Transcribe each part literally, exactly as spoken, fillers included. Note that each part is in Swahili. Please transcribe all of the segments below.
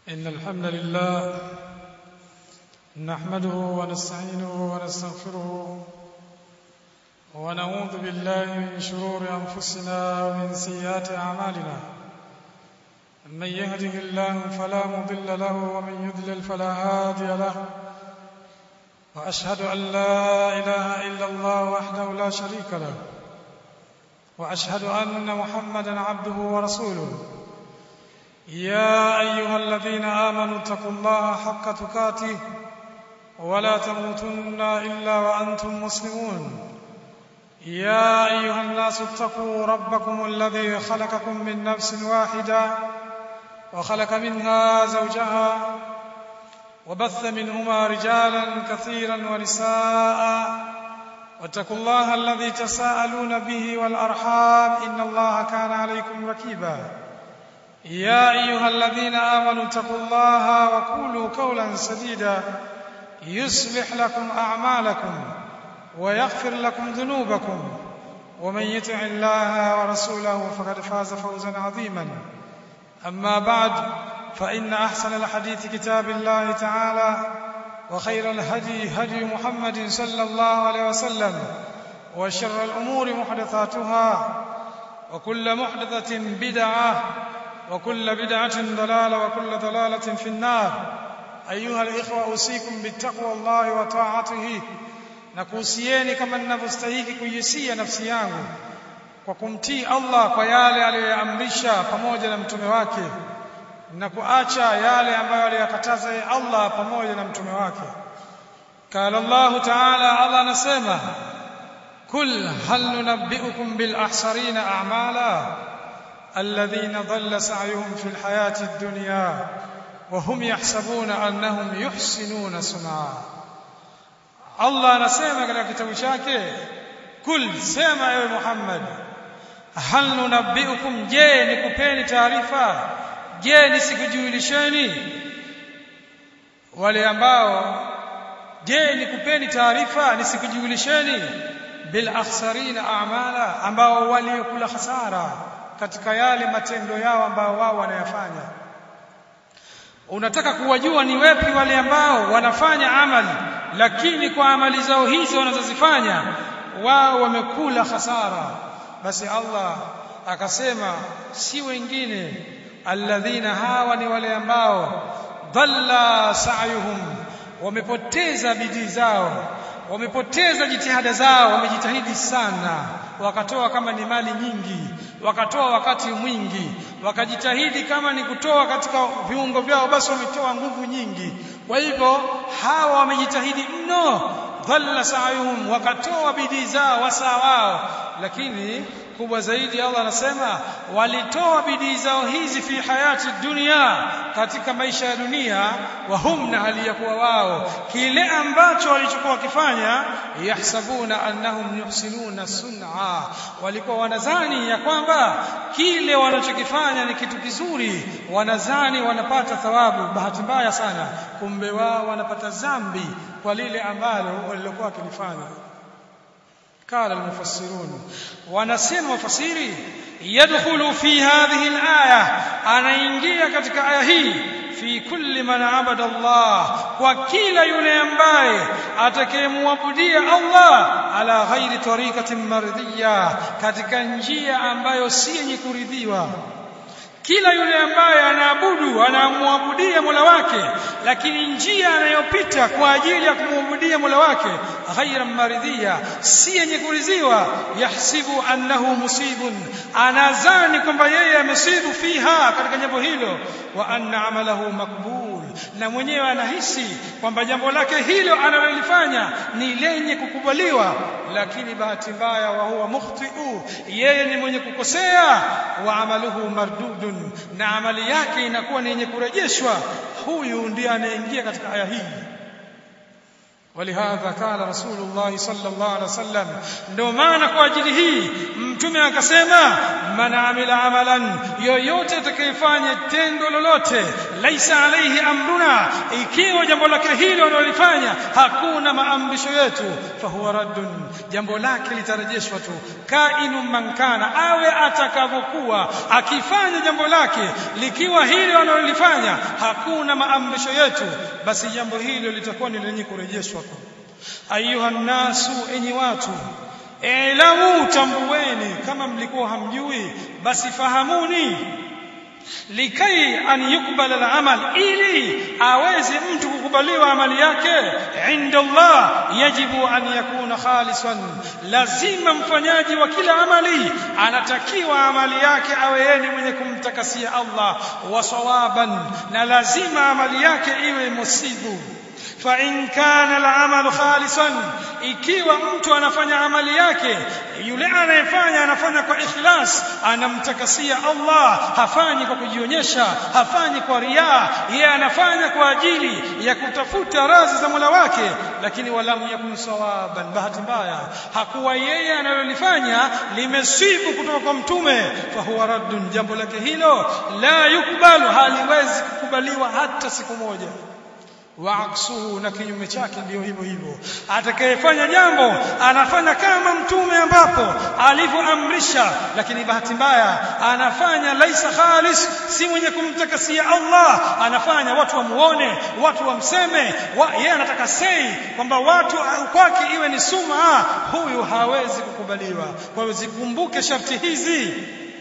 إن الحمد لله نحمده ونستعينه ونستغفره ونعوذ بالله من شرور أنفسنا ومن سيئات أعمالنا. من يهده الله فلا مضل له ومن يضلل فلا هادي له. وأشهد أن لا إله إلا الله وحده لا شريك له، وأشهد أن محمدا عبده ورسوله. يا أيها الذين آمنوا اتقوا الله حق تقاته ولا تموتن إلا وأنتم مسلمون. يا أيها الناس اتقوا ربكم الذي خلقكم من نفس واحدة وخلق منها زوجها وبث منهما رجالا كثيرا ونساء، واتقوا الله الذي تساءلون به والأرحام إن الله كان عليكم رقيبا. يا أيها الذين آمنوا اتقوا الله وقولوا قولا سديدا يصلح لكم أعمالكم ويغفر لكم ذنوبكم، ومن يطع الله ورسوله فقد فاز فوزا عظيما. أما بعد، فإن أحسن الحديث كتاب الله تعالى، وخير الهدي هدي محمد صلى الله عليه وسلم، وشر الأمور محدثاتها، وكل محدثة بدعة، وكل بدعة ضلالة، وكل ضلالة في النار. أيها الإخوة، أوصيكم بالتقوى الله وطاعته. Nakuhusieni kama ninavyostahili kuihusia nafsi yangu kwa kumtii Allah kwa yale aliyoamrisha pamoja na mtume wake, na kuacha yale ambayo aliyakataza Allah pamoja na mtume wake. Qala Allah Ta'ala, Allah anasema, kul hal nunabbiukum bil ahsarina a'mala alladhina dhalla sa'yuhum fil hayati ad-dunya wa hum yahsabuna annahum yuhsinuna sun'a. Allah anasema katika kitabu chake, kul, sema ewe Muhammad, hal nunabbiukum, je nikupeni taarifa, je nisikujulisheni wale ambao, je nikupeni taarifa nisikujulisheni bil akhsarina a'mala, ambao waliokula hasara katika yale matendo yao ambao wao wanayafanya. Unataka kuwajua ni wapi wale ambao wanafanya amali, lakini kwa amali zao hizo wanazozifanya wao wamekula hasara. Basi Allah akasema si wengine, alladhina, hawa ni wale ambao dhalla sa'yuhum, wamepoteza bidii zao, wamepoteza jitihada zao, wamejitahidi sana, wakatoa kama ni mali nyingi, wakatoa wakati mwingi, wakajitahidi kama ni kutoa katika viungo vyao, basi wametoa nguvu nyingi. Kwa hivyo hawa wamejitahidi mno, dhalla sa'yuhum, wakatoa bidii zao wasaa wao. Lakini kubwa zaidi, Allah anasema walitoa bidii zao hizi fi hayati dunia, katika maisha ya dunia, wa hum, na hali ya kuwa wao kile ambacho walichokuwa wakifanya, yahsabuna annahum yuhsinuna sun'a, walikuwa wanadhani ya kwamba kile wanachokifanya ni kitu kizuri, wanadhani wanapata thawabu. Bahati mbaya sana, kumbe wao wanapata dhambi kwa lile ambalo walilokuwa wakilifanya. Qala al-mufassirun, wanasema wafasiri, yadkhulu fi hadhihi al-aya, anaingia katika aya hii, fi kulli man abada Allah, kwa kila yule ambaye atakayemwabudia Allah ala ghairi tariqatin mardiyya, katika njia ambayo si yenye kuridhiwa. Kila yule ambaye anaabudu, anamwabudia Mola wake, lakini njia anayopita kwa ajili ya kumwabudia Mola wake ghaira maridhiya, si yenye kuridhiwa, yahsibu annahu musibun, anazani kwamba yeye amesibu fiha, katika jambo hilo, wa anna amalahu makbul, na mwenyewe anahisi kwamba jambo lake hilo analolifanya ni lenye kukubaliwa. Lakini bahati mbaya, wa huwa mukhti'u, yeye ni mwenye kukosea, wa amaluhu mardudun, na amali yake inakuwa ni yenye kurejeshwa. Huyu ndiye anaingia katika aya hii. ولهذا قال رسول الله صلى الله عليه وسلم ndio maana kwa ajili hii mtume akasema man amila amalan yoyote atakayefanya tendo lolote laisa alayhi amruna ikiwa jambo lake hilo analolifanya hakuna maamrisho yetu fahuwa raddun jambo lake litarejeshwa tu kainu man kana awe atakavyokuwa akifanya jambo lake likiwa hilo analolifanya hakuna maamrisho yetu basi jambo hilo litakuwa ni lenye kurejeshwa tu ayuha nasu enyi watu elamu tambueni kama mlikuwa hamjui basi fahamuni likai an yukbala al-amal ili aweze mtu kukubaliwa amali yake inda Allah yajibu an yakuna khalisan lazima mfanyaji wa kila amali anatakiwa amali yake awe yeye mwenye kumtakasia Allah wa sawaban na lazima amali yake iwe musibu fa in kana al-amal khalisan ikiwa mtu anafanya amali yake yule anayefanya anafanya kwa ikhlas anamtakasia Allah hafanyi kwa kujionyesha hafanyi kwa riya yeye anafanya kwa ajili ya kutafuta radhi za Mola wake lakini walamu yakun sawaban bahati mbaya hakuwa yeye analolifanya limesibu kutoka kwa mtume fa huwa raddun jambo lake hilo la yukbalu haliwezi kukubaliwa hata siku moja waaksuhu na kinyume chake ndio hivyo hivyo atakayefanya jambo anafanya kama mtume ambapo alivyoamrisha lakini bahati mbaya anafanya laisa khalis si mwenye kumtakasia Allah anafanya watu wamuone watu wamseme wa, yeye anataka sei kwamba watu kwake iwe ni suma huyu hawezi kukubaliwa kwa hiyo zikumbuke sharti hizi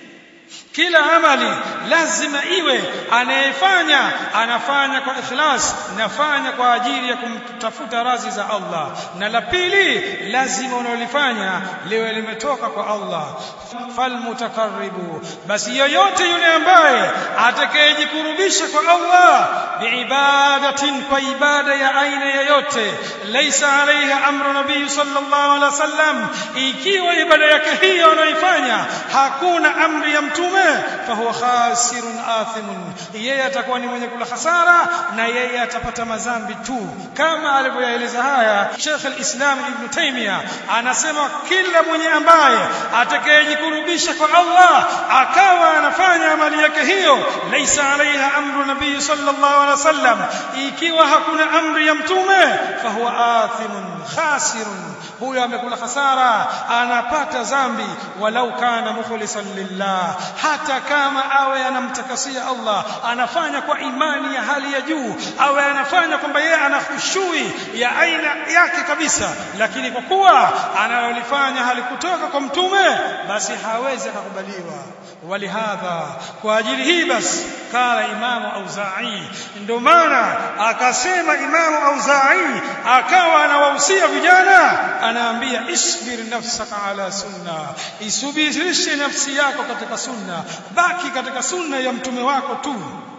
kila amali lazima iwe anayefanya anafanya kwa ikhlas nafanya kwa ajili ya kumtafuta radhi za Allah na la pili lazima unalifanya liwe limetoka kwa Allah falmutakarribu basi yoyote yule ambaye atakayejikurubisha kwa Allah biibadatin kwa ibada ya aina yoyote laisa alayha amru nabii sallallahu alaihi wasallam ikiwa ibada yake hiyo anaifanya hakuna amri ya mtume fahuwa khasirun athimun yeye atakuwa ni mwenye kula hasara na yeye atapata madhambi tu kama alivyoeleza haya Sheikh al-Islam Ibn Taymiyyah anasema kila mwenye ambaye atakayejikurubisha kwa Allah akawa anafanya amali yake hiyo laisa alaiha amru nabii sallallahu alaihi wasallam ikiwa hakuna amri ya mtume fahuwa athimun khasirun huyo amekula hasara anapata dhambi walau kana mukhlisan lillah hata kama awe anamtakasia Allah anafanya kwa imani ya hali ya juu awe anafanya kwamba yeye ana khushui ya aina yake kabisa lakini kwa kuwa analolifanya halikutoka kwa mtume basi hawezi kukubaliwa walihadha kwa ajili hii basi kala Imamu Auza'i ndio maana akasema Imamu Auza'i akawa anawahusia vijana anaambia isbir nafsaka ala sunna isubirishe nafsi yako katika sunna baki katika sunna ya mtume wako tu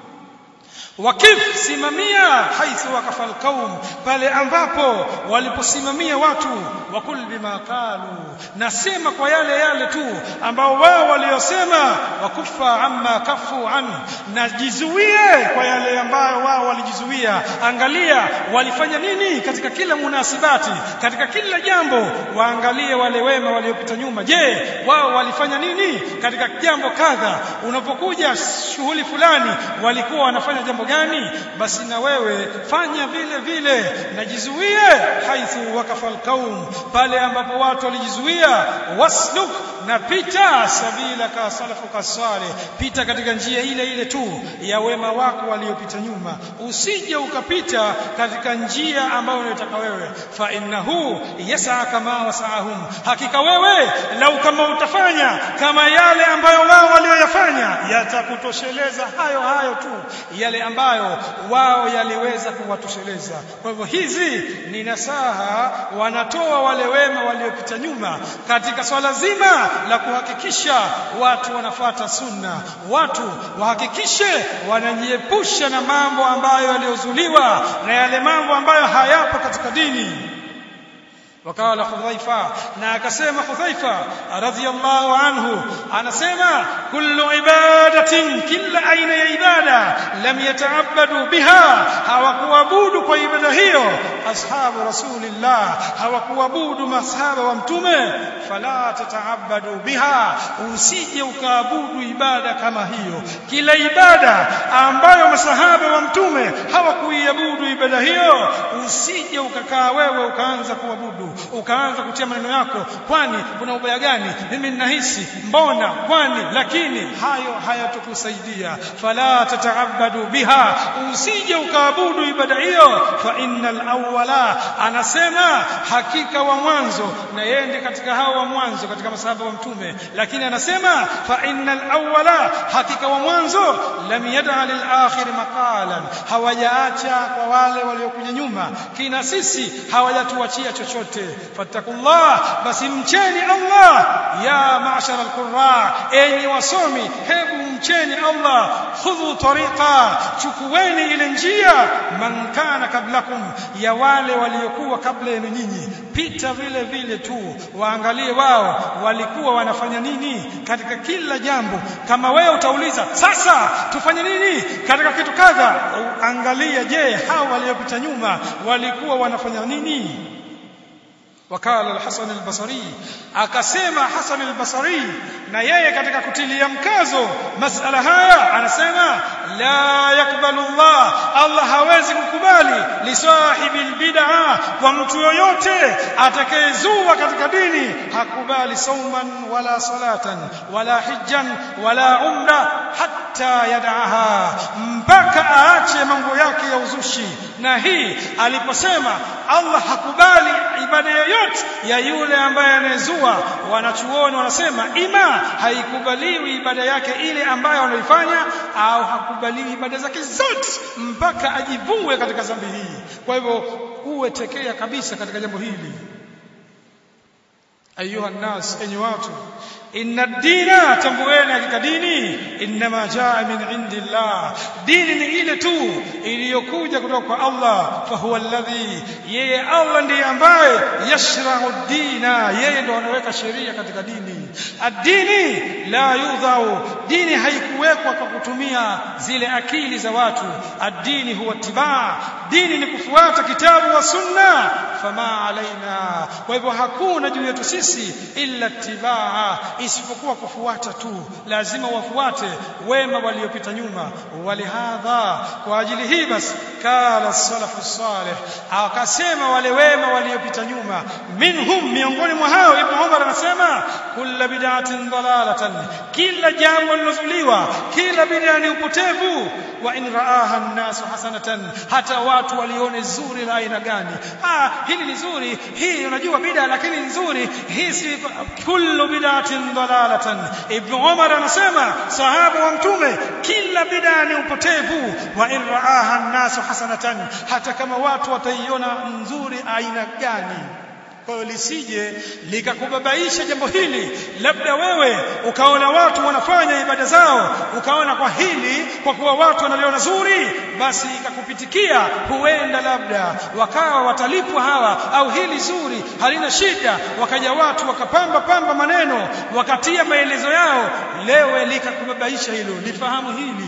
wakif simamia haithu waqafa alqaum pale ambapo waliposimamia watu wakul bima qalu nasema kwa yale yale tu ambao wao waliosema wakufa amma kafu an najizuie kwa yale ambayo wao walijizuia angalia walifanya nini katika kila munasibati katika kila jambo waangalie wale wema waliopita nyuma je wao walifanya nini katika jambo kadha unapokuja shughuli fulani walikuwa wanafanya jambo gani basi na wewe fanya vile vile najizuie haithu waqafa alqaum pale ambapo watu walijizuia wasluk na pita sabila ka salafuka salih pita katika njia ile ile tu ya wema wako waliopita nyuma usije ukapita katika njia ambayo unataka wewe fa innahu yas'a kama wasahum hakika wewe lau kama utafanya kama yale ambayo wao walioyafanya yatakutosheleza hayo hayo tu yale ambayo wao yaliweza kuwatosheleza kwa hivyo hizi ni nasaha wanatoa wale wema waliopita nyuma katika swala zima la kuhakikisha watu wanafuata sunna watu wahakikishe wanajiepusha na mambo ambayo yaliozuliwa na yale mambo ambayo hayapo katika dini wakala Hudhaifa, na akasema Hudhaifa radhiyallahu anhu anasema kullu ibadatin, kila aina ya ibada, lam yata'abbadu biha, hawakuabudu kwa ibada hiyo ashabu rasulillah, hawakuabudu masahaba wa mtume, fala tata'abbadu biha, usije ukaabudu ibada kama hiyo. Kila ibada ambayo masahaba wa mtume hawakuiabudu ibada hiyo, usije ukakaa wewe ukaanza kuabudu, ukaanza kutia maneno yako, kwani kuna ubaya gani, mimi ninahisi mbona, kwani, lakini hayo hayatokusaidia. Fala tata'abbadu biha, usije ukaabudu ibada hiyo. Fa innal awwala, anasema hakika wa mwanzo, na yeye katika hao wa mwanzo katika masahaba wa mtume, lakini anasema fa innal awwala, hakika wa mwanzo, lam yad'a lil akhir maqalan, hawajaacha kwa wale waliokuja nyuma, kina sisi hawajatuachia chochote. Fattakullah, basi mcheni Allah. Ya ma'shar al-qurra, enyi wasomi, hebu mcheni Allah. Khudhu tariqa, chukueni ile njia, man kana kablakum, ya wale waliokuwa kabla yenu nyinyi. Pita vile vile tu, waangalie wao walikuwa wanafanya nini katika kila jambo. Kama wewe utauliza sasa tufanye nini katika kitu kadha, angalia, je, hao waliopita nyuma walikuwa wanafanya nini? Wakala al-Hasan al-Basri, akasema Hasan al-Basri, na yeye katika kutilia mkazo masala haya anasema la yakbalu Allah, Allah hawezi kukubali li sahibil bid'ah, kwa mtu yoyote atakayezua katika dini, hakubali sauman wala salatan wala hijjan wala umra hatta yad'aha, mpaka aache mambo yake ya uzushi. Na hii aliposema Allah hakubali ibada yoyote ya yule ambaye anezua, wanachuoni wanasema ima haikubaliwi ibada yake ile ambayo anaifanya, au hakubaliwi ibada zake zote mpaka ajivue katika dhambi hii. Kwa hivyo uwe tekea kabisa katika jambo hili. Ayuha nas, enyi watu, inna ad-dina, tambueni hakika dini, inma jaa min indillah, dini ni ile tu iliyokuja kutoka kwa Allah. Fa huwa alladhi, yeye Allah ndiye ambaye yashra'u ad-dina, yeye ndo anaweka sheria katika dini. Ad-dini la yudhau, dini haikuwekwa kwa kutumia zile akili za watu. Ad-dini huwa tibaa, dini ni kufuata kitabu wa sunna. Fama alaina, kwa hivyo hakuna juu yetu sisi illa tibaa, isipokuwa kufuata tu. Lazima wafuate wema waliopita nyuma. Walihadha, kwa ajili hii basi, kala salafu salih, akasema wale wema waliopita nyuma, minhum, miongoni mwa hao Ibn Umar anasema kullu bid'atin dalalatan, kila jambo lilozuliwa, kila bid'a ni upotevu. Wa in raaha an-nas hasanatan, hata watu walione zuri la aina gani, ah hili ni zuri, hii unajua bid'a lakini nzuri, hii si kullu bid'atin dalalatan. Ibn Umar anasema sahaba wa mtume, kila bid'a ni upotevu. Wa in raaha an-nas hasanatan, hata kama watu wataiona nzuri aina gani. Kwa hiyo lisije likakubabaisha jambo hili, labda wewe ukaona watu wanafanya ibada zao, ukaona kwa hili, kwa kuwa watu wanaliona zuri, basi ikakupitikia, huenda labda wakawa watalipwa hawa, au hili zuri halina shida, wakaja watu wakapamba pamba maneno, wakatia maelezo yao, lewe likakubabaisha hilo. Lifahamu hili.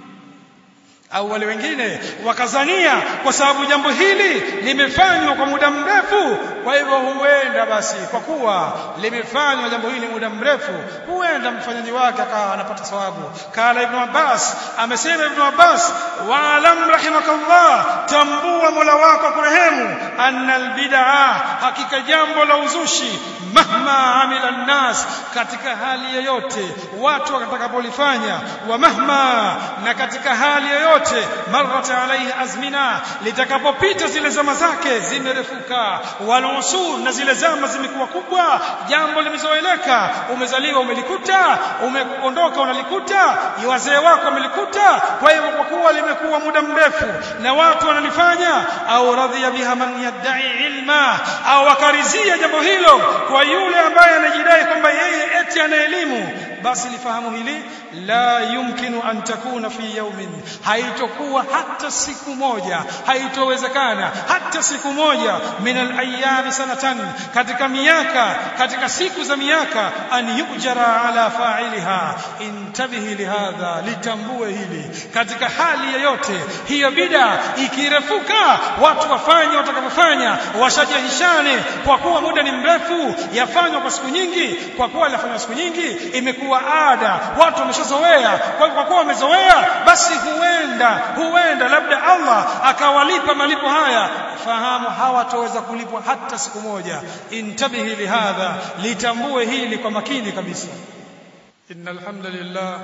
Au wale wengine wakazania kwa sababu jambo hili limefanywa kwa muda mrefu, kwa hivyo huenda basi kwa kuwa limefanywa jambo hili muda mrefu, huenda mfanyaji wake akawa anapata thawabu. Kala Ibn Abbas, amesema Ibn Abbas, wa alam rahimakallah, tambua Mola wako kurehemu, anna albid'a, hakika jambo la uzushi, mahma amila an-nas, katika hali yoyote watu watakapolifanya, wa mahma, na katika hali yoyote marrat alayhi azmina, litakapopita zile zama zake zimerefuka, wal usul, na zile zama zimekuwa kubwa, jambo limezoeleka, umezaliwa umelikuta, umeondoka unalikuta, wazee wako wamelikuta. Kwa hivyo kwa kuwa limekuwa muda mrefu na watu wanalifanya, au radhiya biha man yad'i ilma, au akarizia jambo hilo kwa yule ambaye anajidai kwamba yeye eti ana elimu, basi lifahamu hili, la yumkinu an takuna fi yawmin, haitokuwa hata siku moja, haitowezekana hata siku moja min al-ayyam sanatan, katika miaka, katika siku za miaka, an yujara ala fa'iliha. Intabihi lihadha, litambue hili, katika hali yoyote hiyo bid'a ikirefuka, watu wafanye watakapofanya, washajihishane, kwa kuwa muda ni mrefu, yafanywa kwa siku nyingi, kwa kuwa yafanywa siku nyingi imekuwa ada, watu wameshazoea. Kwa kwa kuwa wamezoea, basi huenda huenda labda Allah akawalipa malipo haya, fahamu hawataweza kulipwa hata siku moja. Intabihi lihadha, litambue hili kwa makini kabisa. Innal hamdalillah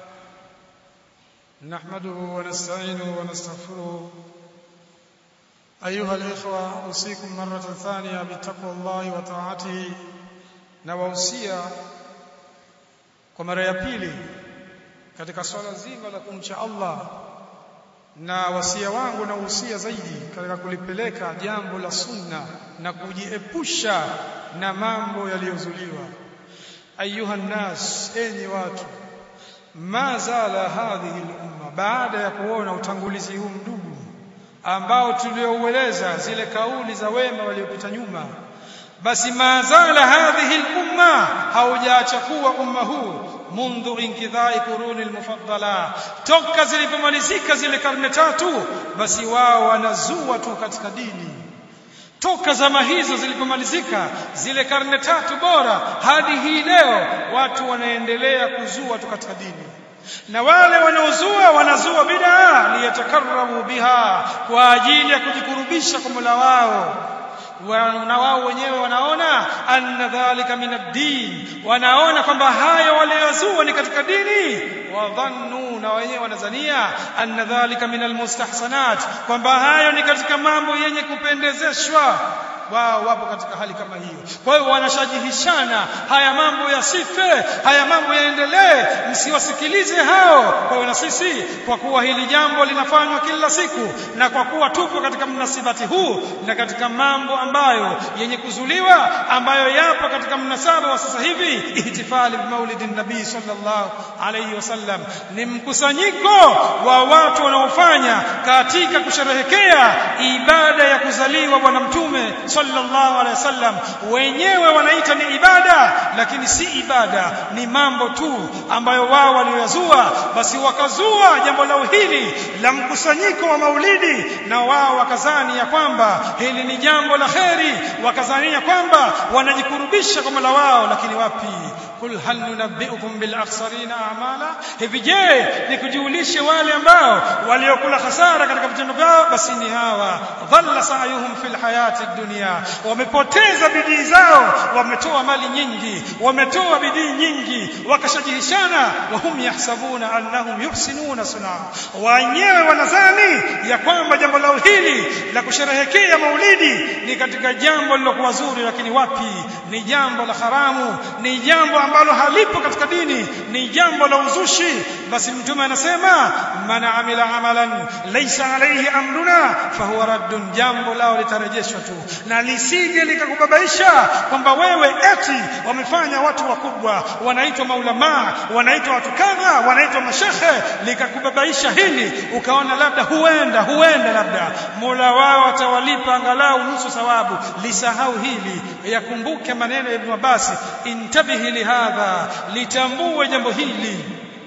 nahmaduhu wa nasta'inuhu wa nastaghfiruh. Ayuha al-ikhwa, usikum marratan thaniya bi taqwallahi wa ta'atihi, na wausia kwa mara ya pili katika swala zima la kumcha Allah, na wasia wangu na usia zaidi katika kulipeleka jambo la sunna na kujiepusha na mambo yaliyozuliwa. Ayuha nnas, enyi watu, ma zala hadhihi al-umma, baada ya kuona utangulizi huu mdugu ambao tulioueleza zile kauli za wema waliopita nyuma, basi ma zala hadhihi al-umma, haujaacha kuwa umma huu mundu inkidhai quruni al-mufaddala, toka zilipomalizika zile karne tatu, basi wao wanazua tu katika dini. Toka zama hizo zilipomalizika zile karne tatu bora hadi hii leo, watu wanaendelea kuzua tu katika dini, na wale wanaozua wanazua bid'a liyatakarramu biha, kwa ajili ya kujikurubisha kwa Mola wao. Na wao wenyewe wanaona anna dhalika min ad-din, wanaona kwamba hayo waliyozua ni katika dini. Wadhannu, na wenyewe wanazania anna dhalika min al-mustahsanat, kwamba hayo ni katika mambo yenye kupendezeshwa. Wao wapo katika hali kama hiyo. Kwa hiyo wanashajihishana, haya mambo yasife, haya mambo yaendelee, msiwasikilize hao. Kwa hiyo na sisi, kwa kuwa hili jambo linafanywa kila siku, na kwa kuwa tupo katika mnasibati huu na katika mambo ambayo yenye kuzuliwa, ambayo yapo katika mnasaba wa sasa hivi, ihtifali bimaulidin nabii sallallahu alayhi wasallam, ni mkusanyiko wa watu wanaofanya katika kusherehekea ibada ya kuzaliwa bwana mtume sallallahu alaihi wasallam. Wenyewe wanaita ni ibada, lakini si ibada, ni mambo tu ambayo wao waliyozua. Basi wakazua jambo lao hili la mkusanyiko wa maulidi, na wao wakazani ya kwamba hili ni jambo la kheri, wakazani ya kwamba wanajikurubisha kwa Mola wao. Lakini wapi? Kul hal nunabbiukum bil akhsarina a'mala, hivi je nikujulishe wale ambao waliokula hasara katika vitendo vyao? Basi ni hawa, dhalla sa'yuhum fil hayati dunya, wamepoteza bidii zao, wametoa mali nyingi, wametoa bidii nyingi, wakashajihishana, wa hum yahsabuna annahum yuhsinuna sun'a, wenyewe wanadhani ya kwamba jambo lao hili la kusherehekea maulidi ni katika jambo lilokuwa zuri. Lakini wapi? Ni jambo la haramu, ni jambo ambalo halipo katika dini, ni jambo la uzushi. Basi mtume anasema man amila amalan laysa alayhi amruna fahuwa raddun, jambo lao litarejeshwa tu, na lisije likakubabaisha kwamba wewe eti wamefanya watu wakubwa, wanaitwa maulama, wanaitwa watu kadha, wanaitwa mashekhe, likakubabaisha hili ukaona labda huenda huenda labda Mola wao atawalipa angalau nusu thawabu. Lisahau hili, yakumbuke maneno ya Ibn Abbas, intabihi lihadha, litambue jambo hili.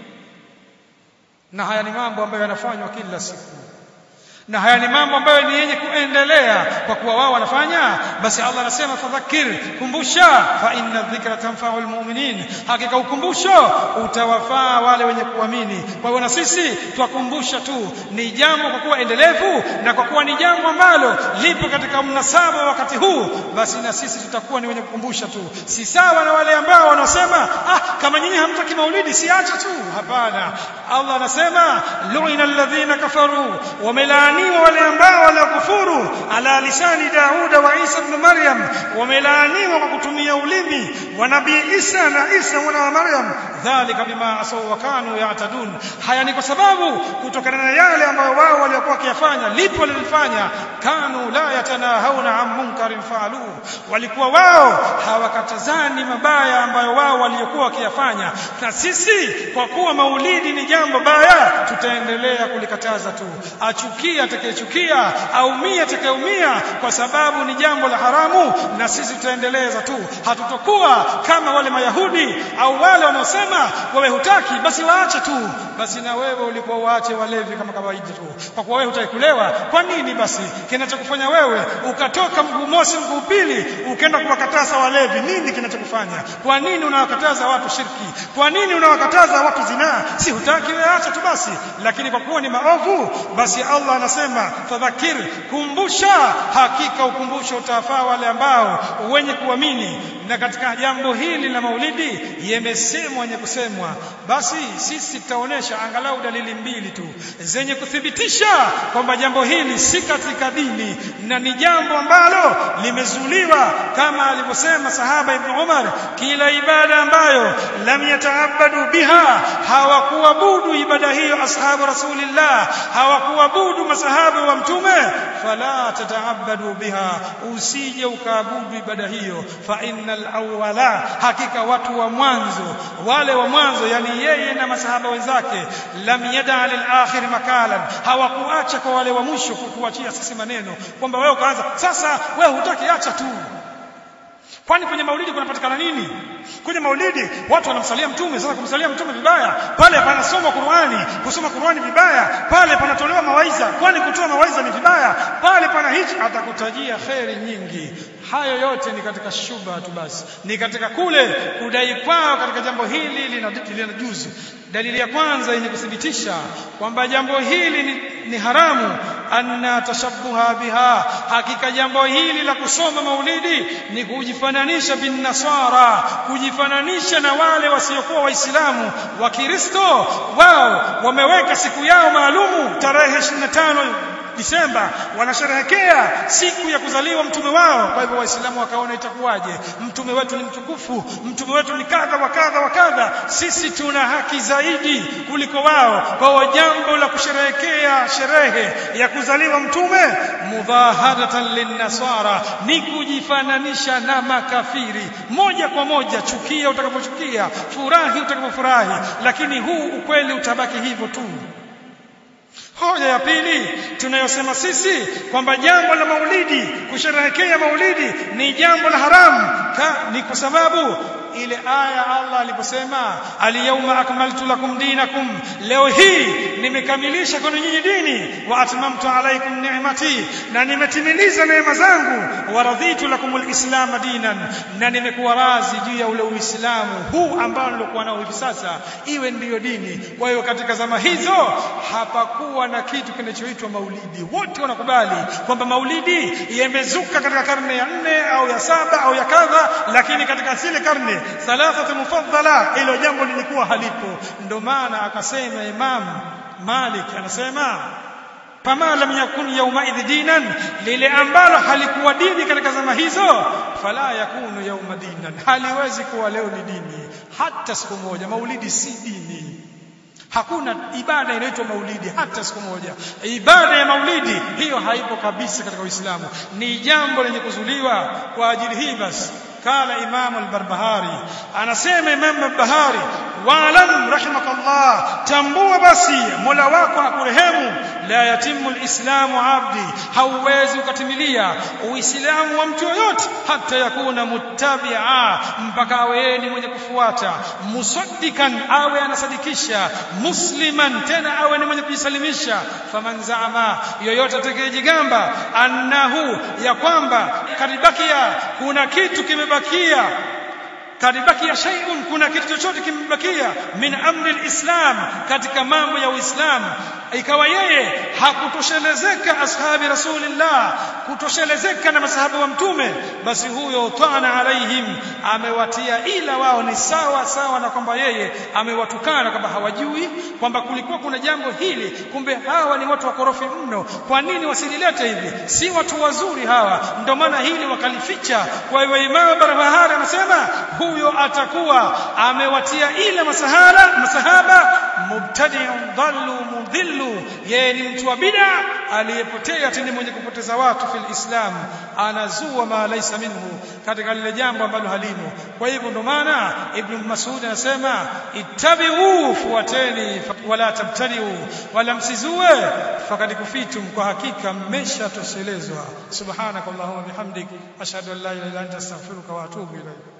Na haya ni mambo ambayo yanafanywa kila siku, na haya ni mambo ambayo ni yenye kuendelea kwa kuwa wao wanafanya. Basi Allah anasema fadhakir, kumbusha, fa inna dhikra tanfa'ul mu'minin, hakika ukumbusho utawafaa wale wenye kuamini. Kwa hiyo na sisi twakumbusha tu, ni jambo kwa kuwa endelevu, na kwa kuwa ni jambo ambalo lipo katika mnasaba wakati huu, basi na sisi tutakuwa ni wenye kukumbusha tu. Si sawa na wale ambao wanasema ah, kama nyinyi hamtaki maulidi siache tu. Hapana, Allah anasema lu'ina alladhina kafaru, wamelaani wale ambao waliokufuru ala lisani Dauda wa Isa ibn Maryam, wamelaaniwa kwa kutumia ulimi wa Nabii Isa na Isa mwana wa Maryam, dhalika bima asaw wa kanu ya'tadun. Haya ni kwa sababu kutokana na yale ambayo wao waliokuwa wakiyafanya. Lipo walilofanya, kanu la yatanahawna an munkarin fa'alu, walikuwa wao hawakatazani mabaya ambayo wao waliokuwa wakiyafanya. Na sisi kwa kuwa maulidi ni jambo baya, tutaendelea kulikataza tu. Achukia atakayechukia, aumia atakayeumia, kwa sababu ni jambo la haramu, na sisi tutaendeleza tu. Hatutokuwa kama wale Mayahudi au wale wanaosema wewe hutaki basi waache tu. Basi na wewe ulikuwa waache walevi kama kawaida tu. Kwa kuwa wewe hutaki kulewa, kwa nini basi kinachokufanya wewe ukatoka mguu mosi mguu pili ukaenda kuwakataza walevi? Nini kinachokufanya? Kwa nini unawakataza watu shirki? Kwa nini unawakataza watu zinaa? Si hutaki, wewe acha tu basi. Lakini kwa kuwa ni maovu, basi Allah anasema fadhakir, kumbusha, hakika ukumbusho utawafaa wale ambao wenye kuamini. Na katika jambo hili la maulidi yemesemwa yenye kusemwa, basi sisi tutaonesha angalau dalili mbili tu zenye kuthibitisha kwamba jambo hili si katika dini na ni jambo ambalo limezuliwa, kama alivyosema sahaba Ibn Umar, kila ibada ambayo lam yataabadu biha, hawakuabudu ibada hiyo ashabu rasulillah, hawakuabudu masahaba wa mtume, fala tataabadu biha, usije ukaabudu ibada hiyo. Fa innal awwala, hakika watu wa mwanzo, wale wa mwanzo yani yeye na masahaba wenzake, lam yada lil akhir makalan, hawakuacha kwa wale wa mwisho kutuachia sisi maneno kwamba wewe ukaanza sasa wewe hutaki, acha tu. Kwani kwenye maulidi kunapatikana nini? Kwenye maulidi watu wanamsalia mtume. Sasa kumsalia mtume vibaya, pale panasoma Qur'ani, kusoma Qur'ani vibaya, pale panatolewa mawaidha. Kwani kutoa mawaidha ni vibaya? Pale pana hichi, atakutajia khairi nyingi. Hayo yote ni katika shubha tu, basi ni katika kule kudai kwao katika jambo hili linajuzu. Dalili ya kwanza yenye kuthibitisha kwamba jambo hili ni, ni haramu, anna tashabbuha biha, hakika jambo hili la kusoma maulidi ni kujifananisha bin nasara, kujifananisha na wale wasiokuwa waislamu. Wa Kristo wao wameweka siku yao maalumu tarehe ishirini na tano Disemba, wanasherehekea siku ya kuzaliwa mtume wao. Kwa hivyo waislamu wakaona itakuwaje, mtume wetu ni mtukufu, mtume wetu ni kadha wa kadha wa kadha, sisi tuna haki zaidi kuliko wao. Kwa jambo la kusherehekea sherehe ya kuzaliwa mtume, mudhahadatan linnasara, ni kujifananisha na makafiri moja kwa moja. Chukia utakapochukia, furahi utakapofurahi, lakini huu ukweli utabaki hivyo tu. Hoja ya pili tunayosema sisi kwamba jambo la maulidi, kusherehekea maulidi ni jambo la haramu, ni kwa sababu ile aya Allah aliposema al-yawma akmaltu lakum dinakum, leo hii nimekamilisha kwenu nyinyi dini, wa atmamtu alaykum ni'mati, na nimetimiliza neema zangu, wa raditu lakum al-islam dinan, na nimekuwa razi juu ya ule Uislamu huu ambao nilikuwa nao hivi sasa iwe ndiyo dini. Kwa hiyo katika zama hizo hapakuwa na kitu kinachoitwa maulidi. Wote wanakubali kwamba maulidi yamezuka katika karne ya nne au ya saba au ya kadha, lakini katika zile karne thalathatu mufaddala ilo jambo lilikuwa halipo. Ndio maana akasema Imam Malik, anasema fama lam yakun yawma idh dinan, lile ambalo halikuwa dini katika zama hizo, fala yakunu yawma dinan, haliwezi kuwa leo ni dini hata siku moja. Maulidi si dini. Hakuna ibada inaitwa maulidi hata siku moja. Ibada ya maulidi hiyo haipo kabisa katika Uislamu, ni jambo lenye kuzuliwa kwa ajili hii basi. Kala Imam al-Barbahari, anasema Imam al-Barbahari, wa'lam rahimakallah, tambua basi Mola wako akurehemu, la yatimu al-islamu abdi, hauwezi ukatimilia uislamu wa mtu yoyote hata yakuna muttabi'a, mpaka awe ni mwenye kufuata, musaddikan, awe anasadikisha, musliman, tena awe ni mwenye kujisalimisha. Faman zaama, yoyote atakayejigamba, annahu, ya kwamba karibakia, kuna kitu kimebakia, karibakia shay'un, kuna kitu chochote kimebakia, min amri al-islam, katika mambo ya Uislamu, ikawa yeye hakutoshelezeka ashabi rasulillah, kutoshelezeka na masahaba wa mtume, basi huyo tana alaihim, amewatia ila wao ni sawa sawa, na kwamba yeye amewatukana kwamba hawajui kwamba kulikuwa kuna jambo hili, kumbe hawa ni watu wakorofi mno, kwa nini wasililete hivi, si watu wazuri hawa, ndio maana hili wakalificha. Kwa hiyo Imam Barbahari anasema huyo atakuwa amewatia ila masahaba masahaba mubtadi'un dhallu mudhillu, yeye ni mtu wa bid'a aliyepotea tena mwenye kupoteza watu fil Islam, anazua ma laysa minhu, katika lile jambo ambalo halimo. Kwa hivyo ndo maana Ibn Mas'ud anasema ittabi'u, fuateni, wala tabtadi'u, wala msizue, fakad kufitum, kwa hakika mmeshatoshelezwa. Subhanakallahumma bihamdik ashhadu an la ilaha illa anta astaghfiruka wa atubu ilayk.